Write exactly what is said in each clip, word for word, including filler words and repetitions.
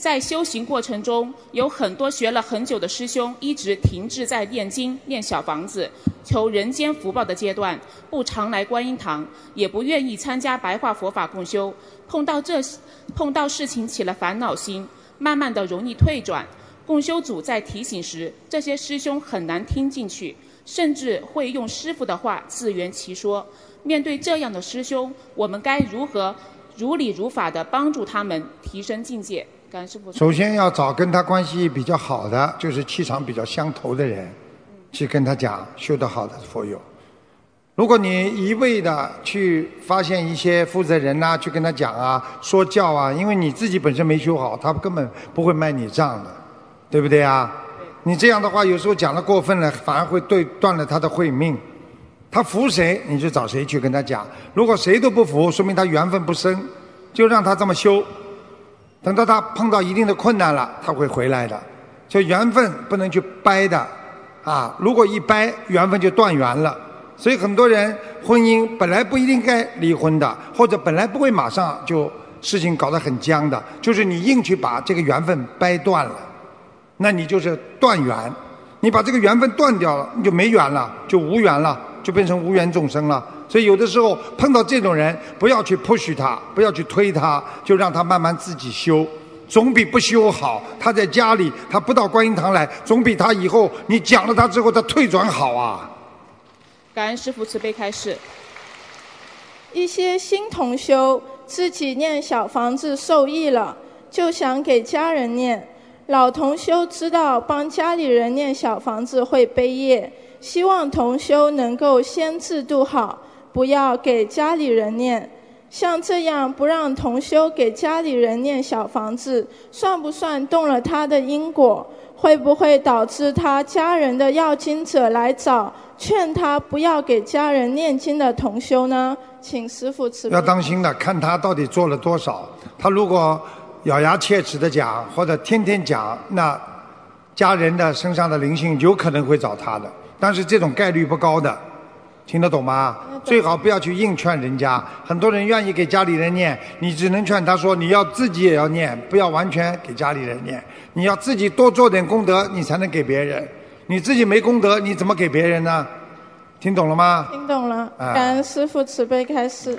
在修行过程中，有很多学了很久的师兄一直停滞在念经、念小房子、求人间福报的阶段，不常来观音堂，也不愿意参加白话佛法共修。碰到这碰到事情起了烦恼心，慢慢的容易退转。共修组在提醒时，这些师兄很难听进去，甚至会用师父的话自圆其说。面对这样的师兄，我们该如何如理如法地帮助他们提升境界？感恩师父。 首先要找跟他关系比较好的，就是气场比较相投的人，去跟他讲修得好的佛友。如果你一味的去发现一些负责人呐、啊，去跟他讲啊、说教啊，因为你自己本身没修好，他根本不会卖你账的，对不对啊？你这样的话，有时候讲得过分了，反而会对断了他的慧命。他服谁，你就找谁去跟他讲。如果谁都不服，说明他缘分不深，就让他这么修。等到他碰到一定的困难了，他会回来的。所以缘分不能去掰的啊！如果一掰，缘分就断缘了。所以很多人婚姻本来不一定该离婚的，或者本来不会马上就事情搞得很僵的，就是你硬去把这个缘分掰断了，那你就是断缘。你把这个缘分断掉了，你就没缘了，就无缘了，就变成无缘众生了。所以有的时候碰到这种人，不要去 push 他，不要去推他，就让他慢慢自己修，总比不修好。他在家里，他不到观音堂来，总比他以后你讲了他之后他退转好啊。 感恩师父慈悲开示。 一些新同修自己念小房子受益了，就想给家人念。老同修知道帮家里人念小房子会背业，希望同修能够先自度好，不要给家里人念。像这样不让同修给家里人念小房子，算不算动了他的因果？会不会导致他家人的要经者来找劝他不要给家人念经的同修呢？请师父慈悲。 要当心的，看他到底做了多少。他如果咬牙切齿的讲，或者天天讲，那家人的身上的灵性有可能会找他的，但是这种概率不高的，听得懂吗？最好不要去硬劝人家。很多人愿意给家里人念，你只能劝他说，你要自己也要念，不要完全给家里人念，你要自己多做点功德，你才能给别人。你自己没功德，你怎么给别人呢？听懂了吗？ 听懂了，感恩师父慈悲开示。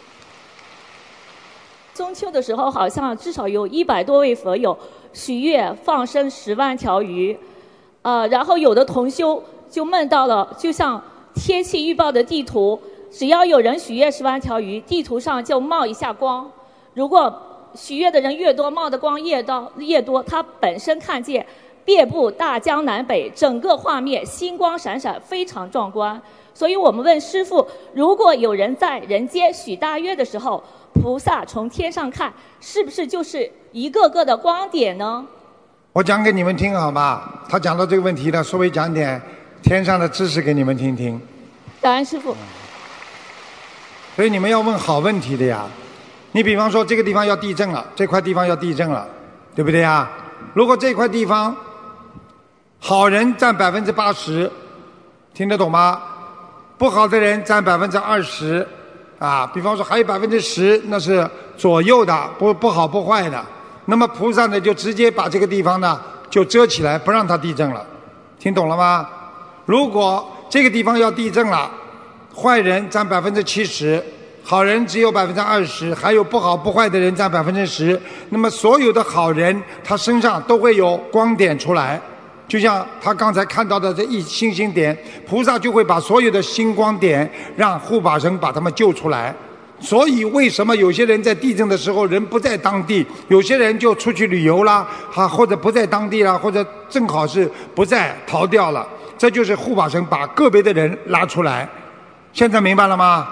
中秋的时候，好像至少有一百多位佛友许愿放生十万条鱼，呃，然后有的同修就梦到了，就像天气预报的地图，只要有人许愿十万条鱼，地图上就冒一下光。如果许愿的人越多，冒的光越多，越多，他本身看见遍布大江南北，整个画面星光闪闪，非常壮观。所以我们问师父，如果有人在人间许大愿的时候，菩萨从天上看，是不是就是一个个的光点呢？ 我讲给你们听好吗？他讲到这个问题了，稍微讲点天上的知识给你们听听。 感恩师父。 所以你们要问好问题的呀。你比方说这个地方要地震了，这块地方要地震了，对不对呀？如果这块地方好人占百分之八十，听得懂吗？不好的人占百分之二十，啊，比方说还有百分之十，那是左右的，不不好不坏的。那么菩萨呢，就直接把这个地方呢就遮起来，不让它地震了，听懂了吗？如果这个地方要地震了，坏人占百分之七十，好人只有百分之二十，还有不好不坏的人占百分之十。那么所有的好人，他身上都会有光点出来。就像他刚才看到的这一星星点，菩萨就会把所有的星光点让护法神把他们救出来。所以为什么有些人在地震的时候人不在当地，有些人就出去旅游啦，啊，或者不在当地啦，或者正好是不在逃掉了，这就是护法神把个别的人拉出来。现在明白了吗？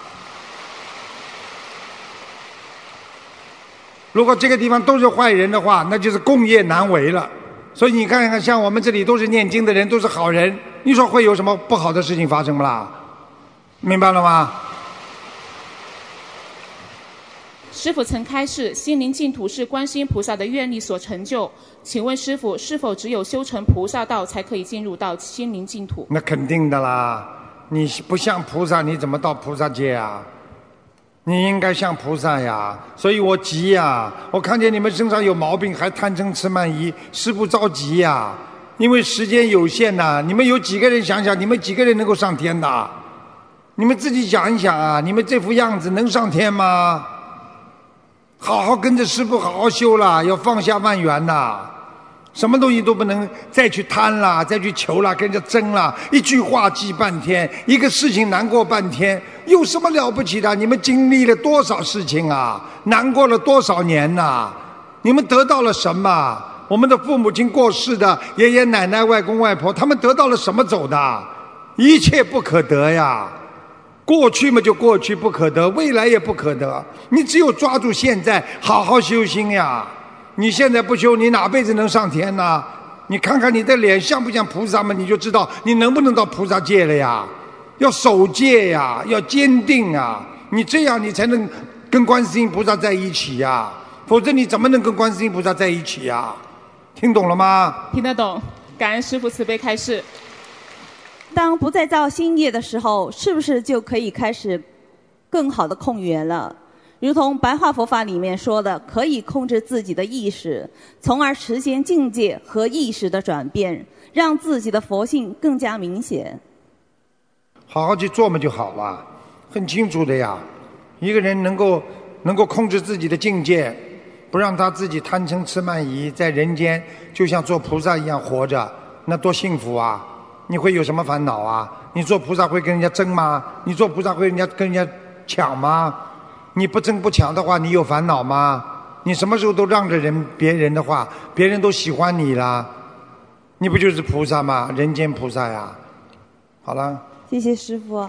如果这个地方都是坏人的话，那就是共业难为了。所以你看看，像我们这里都是念经的人，都是好人，你说会有什么不好的事情发生不啦？明白了吗？ 师父曾开示，心灵净土是观世音菩萨的愿力所成就。请问师父，是否只有修成菩萨道才可以进入到心灵净土？ 那肯定的啦，你不像菩萨，你怎么到菩萨界啊？ 你应该像菩萨呀，所以我急呀，我看见你们身上有毛病还贪嗔痴慢疑，师父着急呀，因为时间有限呐、啊。你们有几个人想想，你们几个人能够上天的？你们自己想一想啊，你们这副样子能上天吗？好好跟着师父好好修了，要放下万缘呐，什么东西都不能再去贪了，再去求了，跟着争了，一句话记半天，一个事情难过半天，有什么了不起的？你们经历了多少事情啊，难过了多少年呐、啊？你们得到了什么？我们的父母亲过世的，爷爷奶奶外公外婆，他们得到了什么走的？一切不可得呀，过去嘛就过去不可得，未来也不可得，你只有抓住现在好好修心呀。你现在不修，你哪辈子能上天呢？你看看你的脸像不像菩萨嘛，你就知道你能不能到菩萨界了呀。要守戒呀，要坚定啊，你这样你才能跟观世音菩萨在一起呀，否则你怎么能跟观世音菩萨在一起呀？听懂了吗？ 听得懂，感恩师父慈悲开示。 当不再造新业的时候，是不是就可以开始更好的控缘了？如同白话佛法里面说的，可以控制自己的意识，从而实现境界和意识的转变，让自己的佛性更加明显。 好好去做嘛就好了，很清楚的呀。一个人能够能够控制自己的境界，不让他自己贪嗔痴慢疑，在人间就像做菩萨一样活着，那多幸福啊！你会有什么烦恼啊？你做菩萨会跟人家争吗？你做菩萨会人家跟人家抢吗？你不争不抢的话，你有烦恼吗？你什么时候都让着人别人的话，别人都喜欢你了，你不就是菩萨吗？人间菩萨呀！好了， 谢谢师父。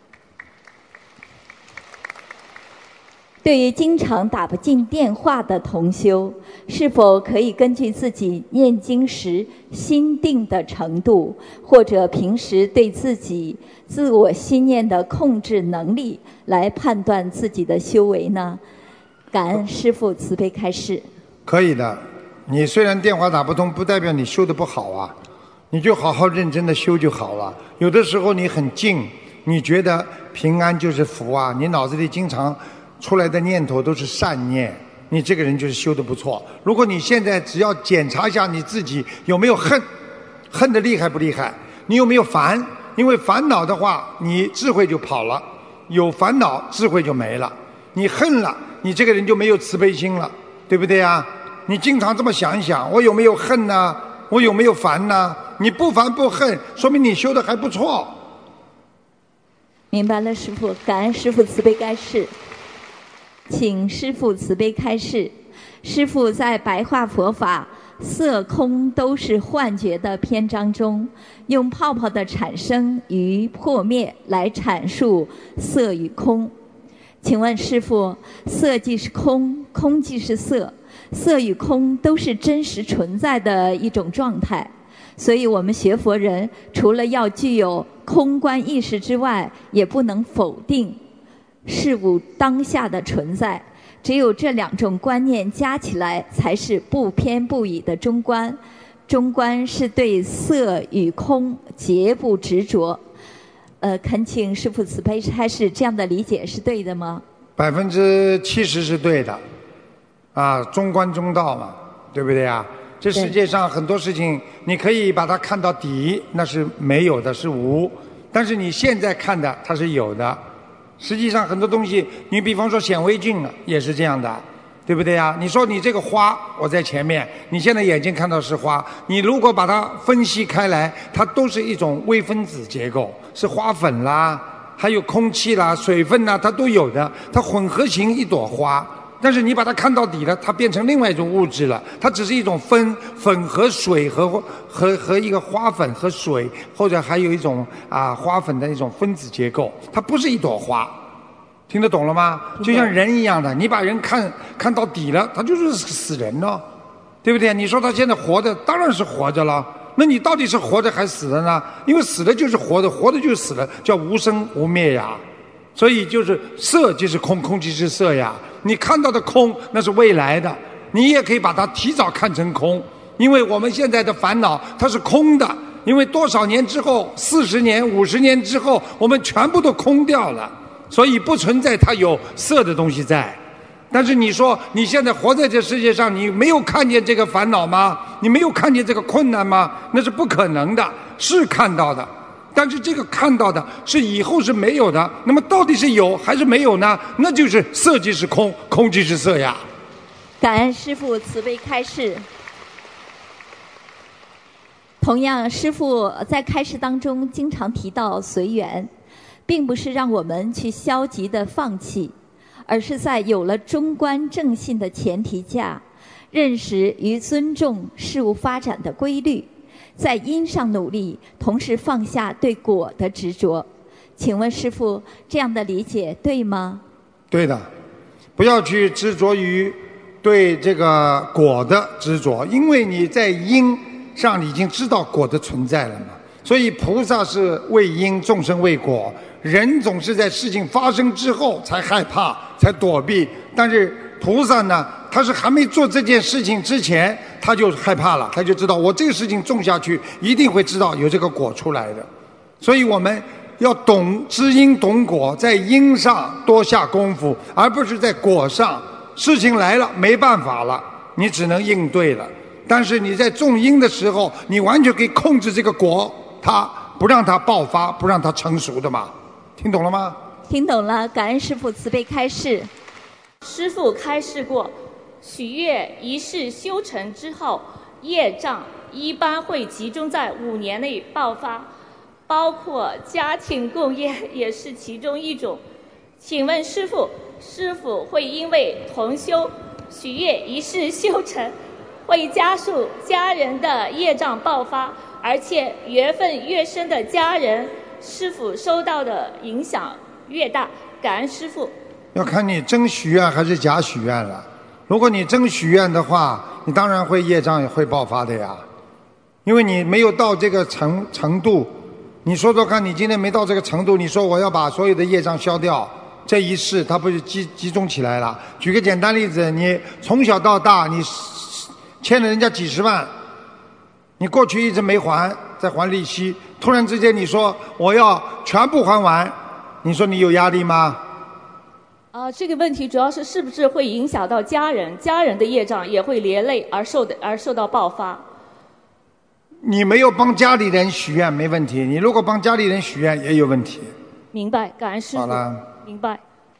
对于经常打不进电话的同修，是否可以根据自己念经时心定的程度，或者平时对自己自我心念的控制能力，来判断自己的修为呢？感恩师父慈悲开示。 可以的，你虽然电话打不通，不代表你修得不好啊，你就好好认真的修就好了。有的时候你很静，你觉得平安就是福啊，你脑子里经常出来的念头都是善念，你这个人就是修得不错。如果你现在只要检查一下你自己有没有恨，恨得厉害不厉害，你有没有烦，因为烦恼的话你智慧就跑了，有烦恼智慧就没了，你恨了你这个人就没有慈悲心了，对不对啊？你经常这么想一想，我有没有恨呢？我有没有烦呢？你不烦不恨，说明你修得还不错。 明白了，师父，感恩师父慈悲开示。请师父慈悲开示。师父在白话佛法色空都是幻觉的篇章中，用泡泡的产生与破灭来阐述色与空。请问师父，色即是空，空即是色，色与空都是真实存在的一种状态，所以我们学佛人除了要具有空观意识之外，也不能否定事物当下的存在，只有这两种观念加起来，才是不偏不倚的中观。中观是对色与空绝不执着。呃，恳请师父慈悲开示，这样的理解是对的吗？ 百分之七十是对的，啊，中观中道嘛，对不对啊？这世界上很多事情，你可以把它看到底，那是没有的，是无；但是你现在看的，它是有的。实际上很多东西，你比方说显微镜也是这样的，对不对啊？你说你这个花，我在前面，你现在眼睛看到是花，你如果把它分析开来，它都是一种微分子结构，是花粉啦，还有空气啦、水分啦，它都有的，它混合型一朵花。但是你把它看到底了，它变成另外一种物质了，它只是一种分粉和水和和和一个花粉和水，或者还有一种啊花粉的一种分子结构，它不是一朵花，听得懂了吗？就像人一样的，你把人看看到底了，他就是死人了，对不对？你说他现在活着，当然是活着了，那你到底是活着还是死了呢？因为死了就是活的，活的就是死了，叫无生无灭呀。所以就是色即是空，空即是色呀。你看到的空那是未来的，你也可以把它提早看成空，因为我们现在的烦恼它是空的，因为多少年之后，四十年五十年之后，我们全部都空掉了， 所以不存在它有色的东西在。但是你说你现在活在这世界上，你没有看见这个烦恼吗？你没有看见这个困难吗？那是不可能的，是看到的。但是这个看到的是以后是没有的，那么到底是有还是没有呢？那就是色即是空，空即是色呀。 感恩师父慈悲开示。同样，师父在开示当中经常提到随缘，并不是让我们去消极的放弃，而是在有了中观正信的前提下，认识与尊重事物发展的规律，在因上努力，同时放下对果的执着。请问师父，这样的理解对吗？ 对的，不要去执着于对这个果的执着，因为你在因上已经知道果的存在了嘛。所以菩萨是为因，众生为果。人总是在事情发生之后才害怕，才躲避，但是菩萨呢，他是还没做这件事情之前他就害怕了，他就知道我这个事情种下去一定会知道有这个果出来的。所以我们要懂知因懂果，在因上多下功夫，而不是在果上。事情来了没办法了，你只能应对了。但是你在种因的时候，你完全可以控制这个果，它不让它爆发，不让它成熟的嘛。听懂了吗？ 听懂了，感恩师父慈悲开示。 师父开示过，许愿一世修成之后，业障一般会集中在五年内爆发，包括家庭共业也是其中一种。请问师父，是否会因为同修许愿一世修成，会加速家人的业障爆发，而且缘分越深的家人是否受到的影响越大？感恩师父。 要看你真许愿还是假许愿了。如果你真许愿的话，你当然会业障也会爆发的呀，因为你没有到这个程程度。你说说看，你今天没到这个程度，你说我要把所有的业障消掉，这一世它不是集集中起来了？举个简单例子，你从小到大你欠了人家几十万，你过去一直没还，在还利息，突然之间你说我要全部还完，你说你有压力吗？ 呃，这个问题主要是是不是会影响到家人，家人的业障也会连累而受的而受到爆发。 你没有帮家里人许愿没问题，你如果帮家里人许愿也有问题。 明白，感恩师父。 好了， 明白。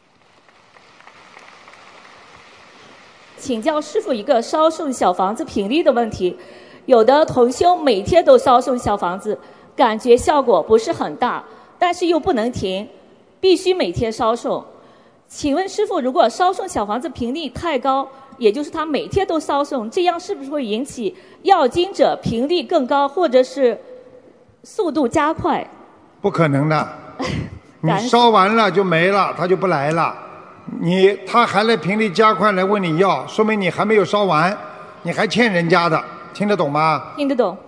请教师父一个烧送小房子频率的问题。有的同修每天都烧送小房子，感觉效果不是很大，但是又不能停，必须每天烧送。请问师父，如果烧送小房子频率太高，也就是他每天都烧送，这样是不是会引起要经者频率更高，或者是速度加快？ 不可能的，你烧完了就没了，他就不来了。你他还来频率加快来问你要，说明你还没有烧完，你还欠人家的，听得懂吗？ 听得懂。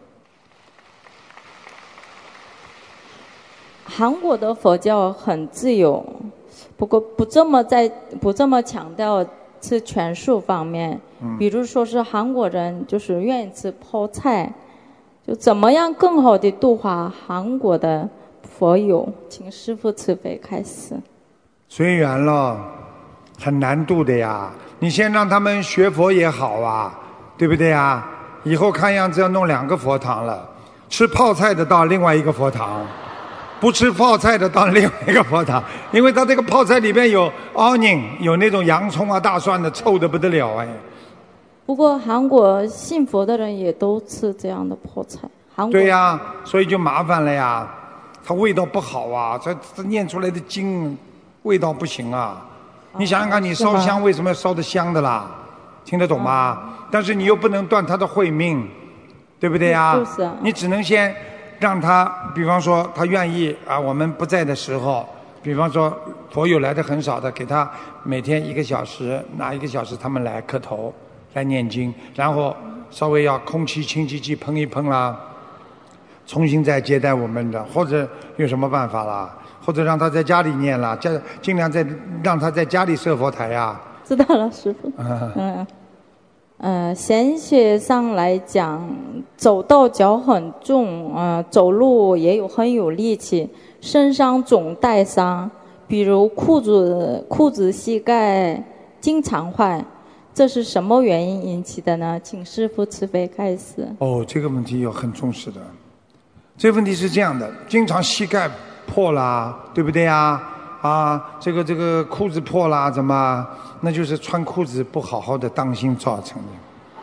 韩国的佛教很自由，不过不这么在不这么强调吃全素方面， 嗯、 比如说是韩国人就是愿意吃泡菜，就怎么样更好的度化韩国的佛友？请师父慈悲开示。 随缘了，很难度的呀。你先让他们学佛也好啊，对不对呀？以后看样子要弄两个佛堂了，吃泡菜的到另外一个佛堂，不吃泡菜的到另外一个佛堂，因为它这个泡菜里边有 onion， 有那种洋葱啊、大蒜的，臭得不得了哎。 不过韩国信佛的人也都吃这样的泡菜。韩国对呀，所以就麻烦了呀，它味道不好啊，这这念出来的经味道不行啊。你想想看，你烧香为什么要烧得香的啦？听得懂吗？嗯、但是你又不能断他的慧命，对不对呀？ 就是啊。 你只能先让他，比方说他愿意啊，我们不在的时候，比方说佛友来的很少的，给他每天一个小时，拿一个小时他们来磕头，来念经，然后稍微要空气清净剂喷一喷啦，重新再接待我们的，或者有什么办法啦？或者让他在家里念了，家尽量在让他在家里设佛台呀。 知道了，师父。嗯，呃，玄学上来讲，走到脚很重，呃，走路也有很有力气，身上总带伤， 比如裤子裤子膝盖经常坏，这是什么原因引起的呢？请师父慈悲开示。 哦，这个问题要很重视的。这个问题是这样的，经常膝盖破啦，对不对呀？啊，这个这个裤子破啦，怎么？那就是穿裤子不好好的当心造成的。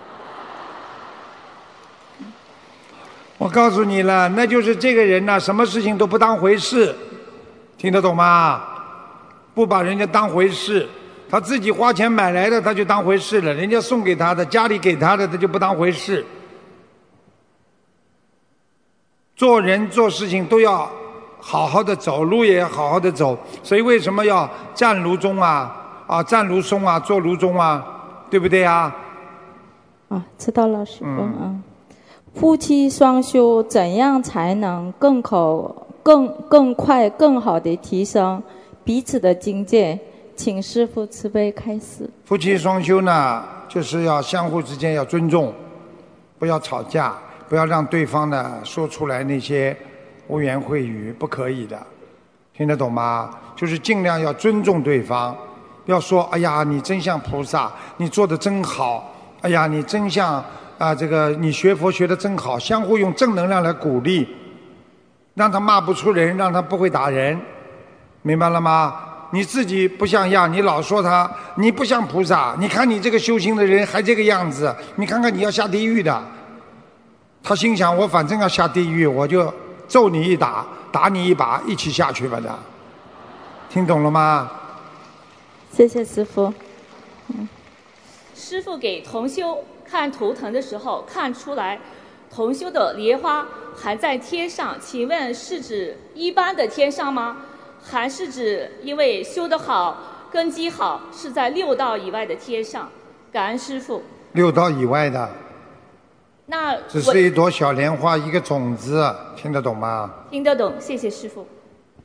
我告诉你了，那就是这个人呐、啊，什么事情都不当回事，听得懂吗？不把人家当回事，他自己花钱买来的他就当回事了，人家送给他的，家里给他的他就不当回事。做人做事情都要好好的走，路也要好好的走，所以为什么要站如钟啊？啊，站如松啊，坐如钟啊，对不对啊？ 啊，知道了，师父。嗯。嗯，夫妻双修怎样才能更口更更快、更好的提升彼此的境界？请师父慈悲开示。 夫妻双修呢，就是要相互之间要尊重，不要吵架，不要让对方呢说出来那些污言秽语，不可以的，听得懂吗？就是尽量要尊重对方，要说哎呀你真像菩萨，你做得真好，哎呀你真像啊这个你学佛学得真好，相互用正能量来鼓励，让他骂不出人，让他不会打人，明白了吗？你自己不像样，你老说他你不像菩萨，你看你这个修行的人还这个样子，你看看你要下地狱的。他心想我反正要下地狱，我就揍你一打，打你一把，一起下去吧的。听懂了吗？ 谢谢师父。 嗯，师父给同修看图腾的时候看出来同修的莲花还在天上，请问是指一般的天上吗？还是指因为修得好根基好是在六道以外的天上？感恩师父。 六道以外的那只是一朵小莲花，一个种子，听得懂吗？ 听得懂，谢谢师父。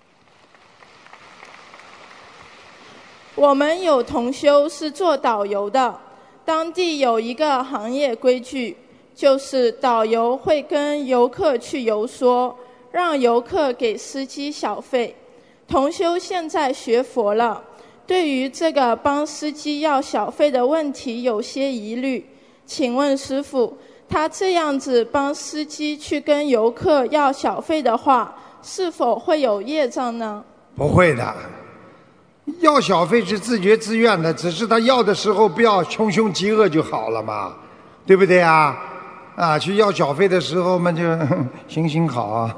我们有同修是做导游的，当地有一个行业规矩，就是导游会跟游客去游说，让游客给司机小费。同修现在学佛了，对于这个帮司机要小费的问题有些疑虑，请问师父，他这样子帮司机去跟游客要小费的话，是否会有业障呢？ 不会的，要小费是自觉自愿的，只是他要的时候不要穷凶极恶就好了嘛，对不对啊？啊，去要小费的时候嘛就行行好啊。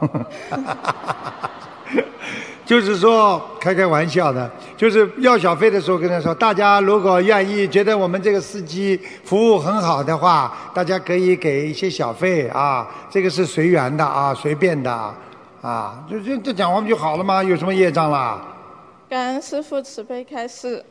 就是说开开玩笑的，就是要小费的时候跟他说，大家如果愿意觉得我们这个司机服务很好的话，大家可以给一些小费啊，这个是随缘的啊，随便的啊，就就这讲话不就好了吗？有什么业障啦？ 感恩师父慈悲开示。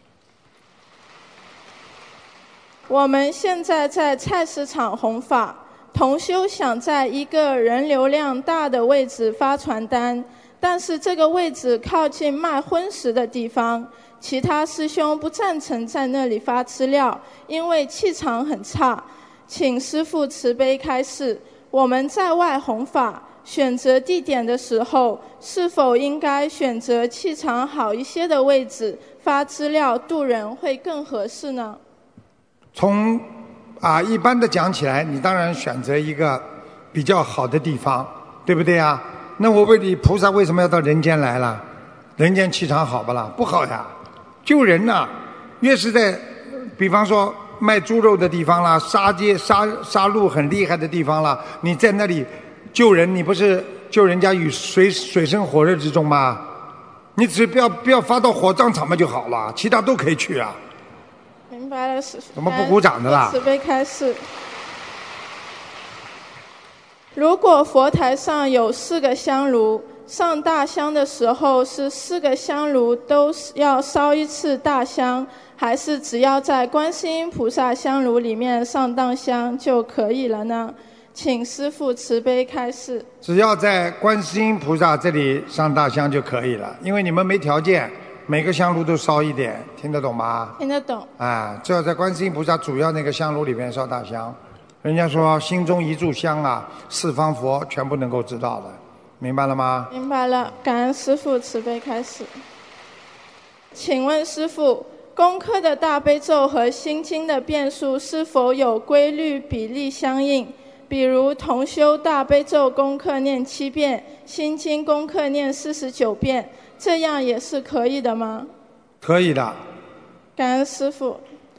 我们现在在菜市场弘法，同修想在一个人流量大的位置发传单，但是这个位置靠近卖荤食的地方，其他师兄不赞成在那里发资料，因为气场很差。请师父慈悲开示，我们在外弘法选择地点的时候，是否应该选择气场好一些的位置发资料度人会更合适呢？ 从啊一般的讲起来，你当然选择一个比较好的地方，对不对啊？那我问你，菩萨为什么要到人间来了？人间气场好不啦？不好呀！救人呐、啊，越是在，比方说卖猪肉的地方啦，杀街杀杀戮很厉害的地方啦，你在那里救人，你不是救人家于水水深火热之中吗？你只不要不要发到火葬场嘛就好了，其他都可以去啊。 明白了，师父。 怎么不鼓掌的啦？ 慈悲开示。如果佛台上有四个香炉，上大香的时候是四个香炉都要烧一次大香，还是只要在观世音菩萨香炉里面上大香就可以了呢？请师父慈悲开示。 只要在观世音菩萨这里上大香就可以了，因为你们没条件，每个香炉都烧一点，听得懂吗？ 听得懂。 啊，只要在观世音菩萨主要那个香炉里面烧大香。人家说心中一炷香啊，四方佛全部能够知道的，明白了吗？ 明白了，感恩师父慈悲开示。 请问师父，功课的大悲咒和心经的遍数是否有规律比例相应？比如同修大悲咒功课念七遍，心经功课念四十九遍，这样也是可以的吗？ 可以的。 感恩师父。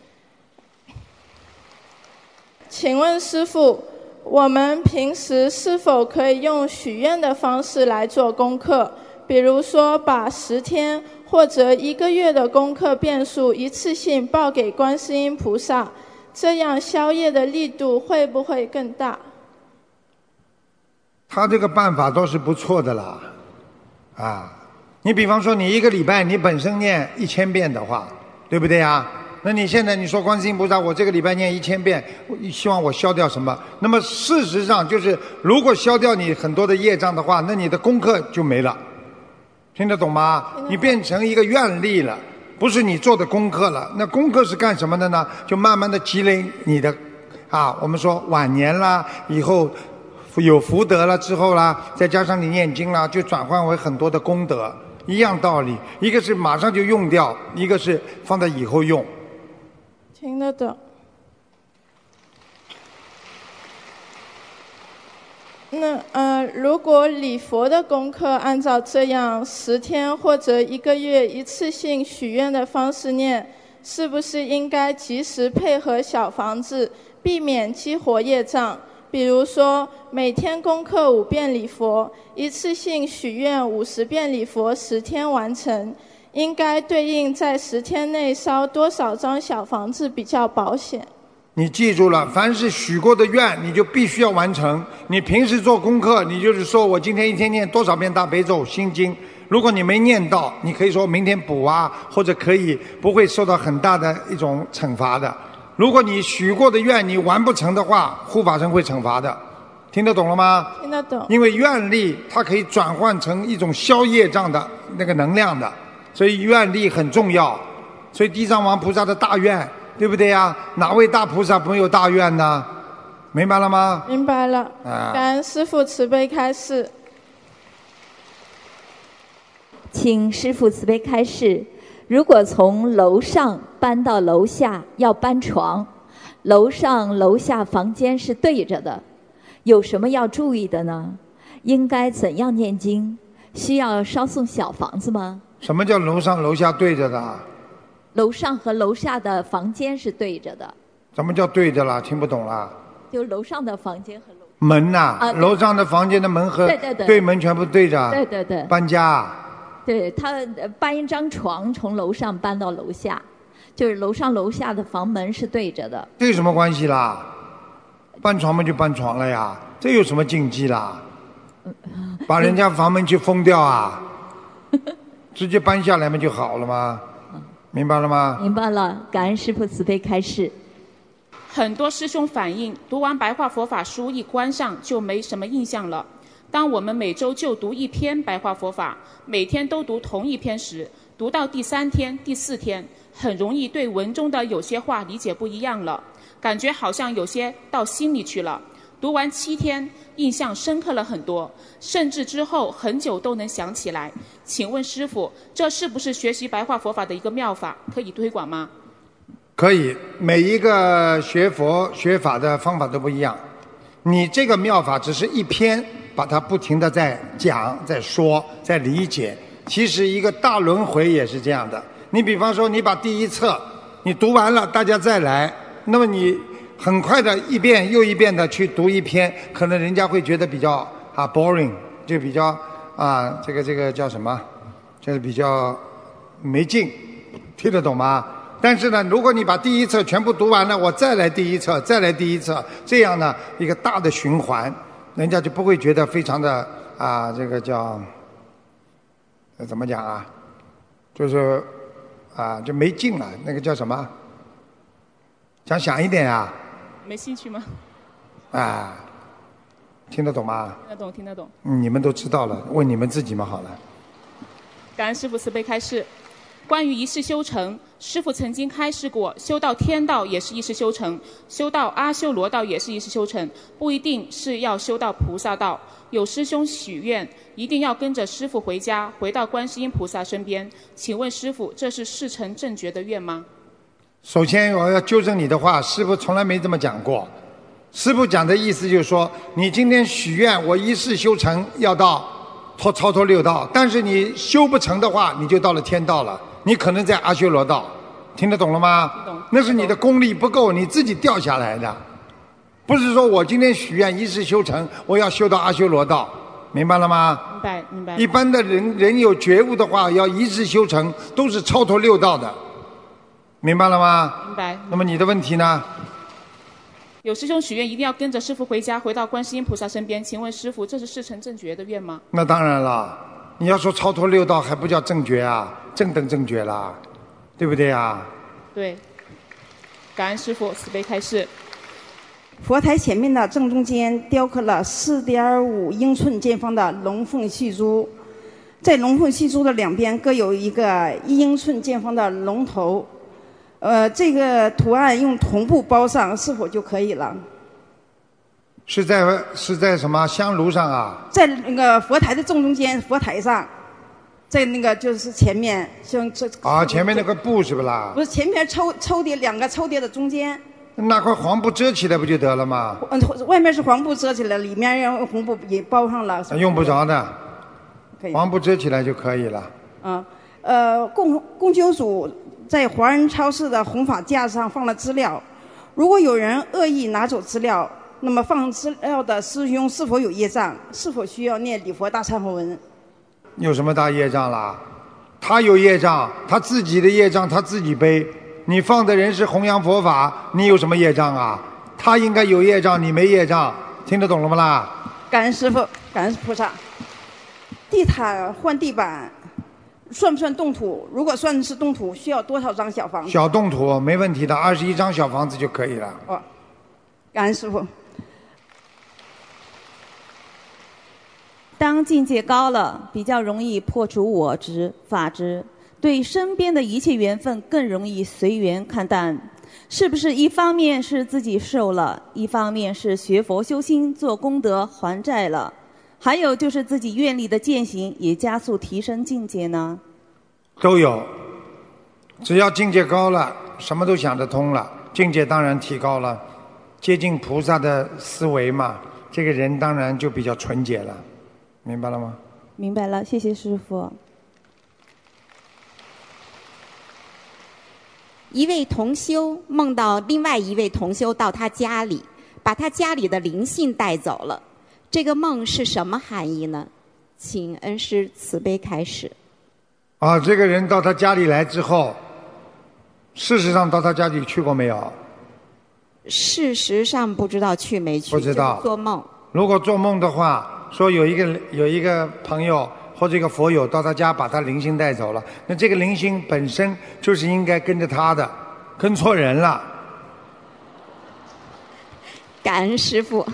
请问师父，我们平时是否可以用许愿的方式来做功课？比如说把十天或者一个月的功课遍数一次性报给观世音菩萨，这样消业的力度会不会更大？ 他这个办法倒是不错的啦，啊，你比方说你一个礼拜你本身念一千遍的话，对不对啊？那你现在你说观世音菩萨，我这个礼拜念一千遍，希望我消掉什么？那么事实上就是，如果消掉你很多的业障的话，那你的功课就没了，听得懂吗？你变成一个愿力了，不是你做的功课了。那功课是干什么的呢？就慢慢的积累你的，啊，我们说晚年啦，以后有福德了之后啦，再加上你念经啦，就转换为很多的功德，一样道理。一个是马上就用掉，一个是放在以后用。 听得懂。那呃，如果礼佛的功课按照这样十天或者一个月一次性许愿的方式念，是不是应该及时配合小房子，避免激活业障？比如说每天功课五遍礼佛，一次性许愿五十遍礼佛，十天完成，应该对应在十天内烧多少张小房子比较保险？ 你记住了，凡是许过的愿，你就必须要完成。你平时做功课，你就是说我今天一天念多少遍大悲咒、心经。如果你没念到，你可以说明天补啊，或者可以不会受到很大的一种惩罚的。如果你许过的愿你完不成的话，护法神会惩罚的。听得懂了吗？ 听得懂。 因为愿力它可以转换成一种消业障的那个能量的，所以愿力很重要。所以地藏王菩萨的大愿，对不对呀？哪位大菩萨没有大愿呢？明白了吗？ 明白了。 啊， 感恩师父慈悲开示。 请师父慈悲开示。如果从楼上搬到楼下要搬床，楼上楼下房间是对着的，有什么要注意的呢？应该怎样念经？需要烧送小房子吗？什么叫楼上楼下对着的？楼上和楼下的房间是对着的。什么叫对着啦？听不懂啦。就楼上的房间和楼门呐、啊，楼上的房间的门和对对对对门全部对着。 对对对。 搬家啊。 对，他搬一张床从楼上搬到楼下，就是楼上楼下的房门是对着的。 这有什么关系啦？搬床嘛就搬床了呀，这有什么禁忌啦？把人家房门去封掉啊？直接搬下来嘛就好了吗？明白了吗？ 明白了，感恩师父慈悲开示。 很多师兄反映，读完白话佛法书一关上就没什么印象了。当我们每周就读一篇白话佛法，每天都读同一篇时，读到第三天、第四天，很容易对文中的有些话理解不一样了，感觉好像有些到心里去了。读完七天，印象深刻了很多，甚至之后很久都能想起来。请问师父，这是不是学习白话佛法的一个妙法，可以推广吗？ 可以，每一个学佛学法的方法都不一样。你这个妙法只是一篇，把它不停地在讲、在说、在理解。其实一个大轮回也是这样的。你比方说，你把第一册你读完了，大家再来，那么你很快的一遍又一遍的去读一篇，可能人家会觉得比较啊 boring， 就比较啊这个这个叫什么，就是比较没劲，听得懂吗？但是呢，如果你把第一册全部读完了，我再来第一册，再来第一册，这样呢一个大的循环，人家就不会觉得非常的啊这个叫怎么讲啊，就是啊就没劲了，那个叫什么？想想一点啊。 没兴趣吗？ 啊，听得懂吗？ 听得懂，听得懂。 嗯，你们都知道了，问你们自己嘛好了。 感恩师父慈悲开示。 关于一世修成，师父曾经开示过，修到天道也是一世修成，修到阿修罗道也是一世修成，不一定是要修到菩萨道。有师兄许愿一定要跟着师父回家，回到观世音菩萨身边，请问师父，这是事成正觉的愿吗？ 首先我要纠正你的话，师父从来没这么讲过。师父讲的意思就是说，你今天许愿我一世修成要到超超脱六道，但是你修不成的话，你就到了天道了，你可能在阿修罗道。听得懂了吗？ 懂。 那是你的功力不够，你自己掉下来的，不是说我今天许愿一世修成，我要修到阿修罗道，明白了吗？ 明白明白。 一般的人人有觉悟的话，要一世修成，都是超脱六道的，明白了吗？ 明白。 那么你的问题呢？ 有师兄许愿一定要跟着师父回家，回到观世音菩萨身边，请问师父，这是事成正觉的愿吗？ 那当然了，你要说超脱六道还不叫正觉啊，正等正觉啦，对不对啊？ 对。感恩师父慈悲开示。 佛台前面的正中间雕刻了四点五英寸见方的龙凤细珠，在龙凤细珠的两边各有一个一英寸见方的龙头。呃，这个图案用铜布包上是否就可以了？ 是在是在什么香炉上啊？ 在那个佛台的正中间，佛台上，在那个就是前面，像这啊，前面那个布是不啦？ 不是，前面抽抽屉两个抽屉的中间。 那块黄布遮起来不就得了吗？ 嗯，外面是黄布遮起来，里面用红布也包上了。 用不着的， 可以。 黄布遮起来就可以了。 嗯，呃，供供修组在华人超市的弘法架上放了资料，如果有人恶意拿走资料，那么放资料的师兄是否有业障？是否需要念礼佛大忏悔文？ 有什么大业障啦？他有业障，他自己的业障他自己背。你放的人是弘扬佛法，你有什么业障啊？他应该有业障，你没业障，听得懂了吗啦？ 感恩师父，感恩菩萨。地毯换地板算不算动土？如果算是动土，需要多少张小房子？ 小动土没问题的，二十一张小房子就可以了。 哦，感恩师父。 当境界高了，比较容易破除我执、法执，对身边的一切缘分更容易随缘看淡。是不是一方面是自己受了，一方面是学佛修心做功德还债了，还有就是自己愿力的践行也加速提升境界呢？ 都有，只要境界高了，什么都想得通了，境界当然提高了，接近菩萨的思维嘛，这个人当然就比较纯洁了，明白了吗？ 明白了，谢谢师父。 一位同修梦到另外一位同修到他家里，把他家里的灵性带走了。这个梦是什么含义呢？请恩师慈悲开示。 啊，这个人到他家里来之后，事实上到他家里去过没有？ 事实上不知道去没去， 不知道。 做梦。 如果做梦的话，说有一个有一个朋友或者一个佛友到他家把他灵性带走了，那这个灵性本身就是应该跟着他的，跟错人了。 感恩师父。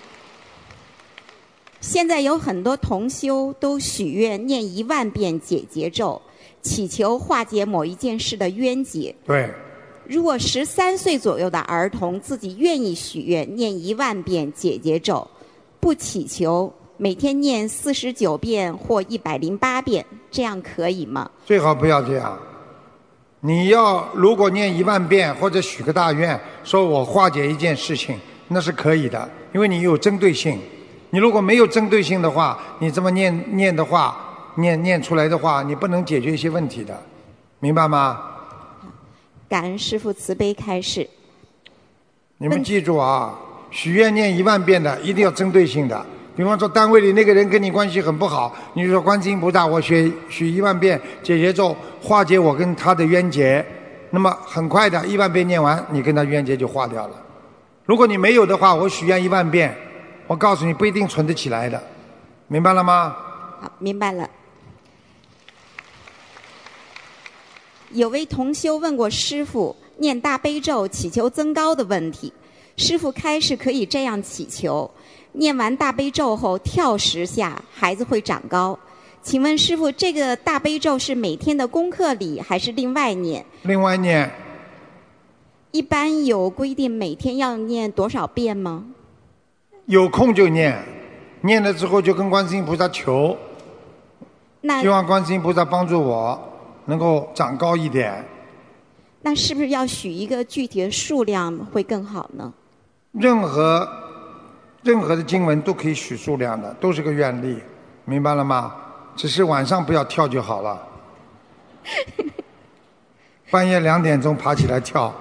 现在有很多同修都许愿念一万遍解结咒，祈求化解某一件事的冤结。 对。 如果十三岁左右的儿童自己愿意许愿念一万遍解结咒，不祈求，每天念四十九遍或一百零八遍，这样可以吗？ 最好不要这样。你要如果念一万遍或者许个大愿，说我化解一件事情，那是可以的，因为你有针对性。你如果没有针对性的话，你这么念念的话，念念出来的话，你不能解决一些问题的，明白吗？ 感恩师父慈悲开示。 你们记住啊，许愿念一万遍的，一定要针对性的。比方说单位里那个人跟你关系很不好，你就说观世音菩萨，我许许一万遍解结咒，化解我跟他的冤结。那么很快的，一万遍念完，你跟他冤结就化掉了。如果你没有的话，我许愿一万遍，我告诉你不一定存得起来的，明白了吗？ 好，明白了。有位同修问过师父念大悲咒祈求增高的问题，师父开示可以这样祈求：念完大悲咒后跳十下，孩子会长高； 请问师父，这个大悲咒是每天的功课里，还是另外念？ 另外念。 一般有规定每天要念多少遍吗？ 有空就念，念了之后就跟观世音菩萨求， 那希望观世音菩萨帮助我能够长高一点。 那是不是要许一个具体的数量会更好呢？ 任何任何的经文都可以许数量的，都是个愿力，明白了吗？只是晚上不要跳就好了。半夜两点钟爬起来跳，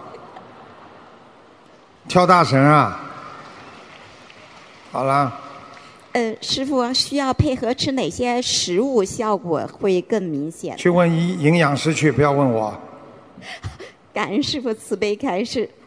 跳大神啊！好了。 呃，师父需要配合吃哪些食物，效果会更明显？ 去问营营养师去，不要问我。 感恩师父慈悲开示。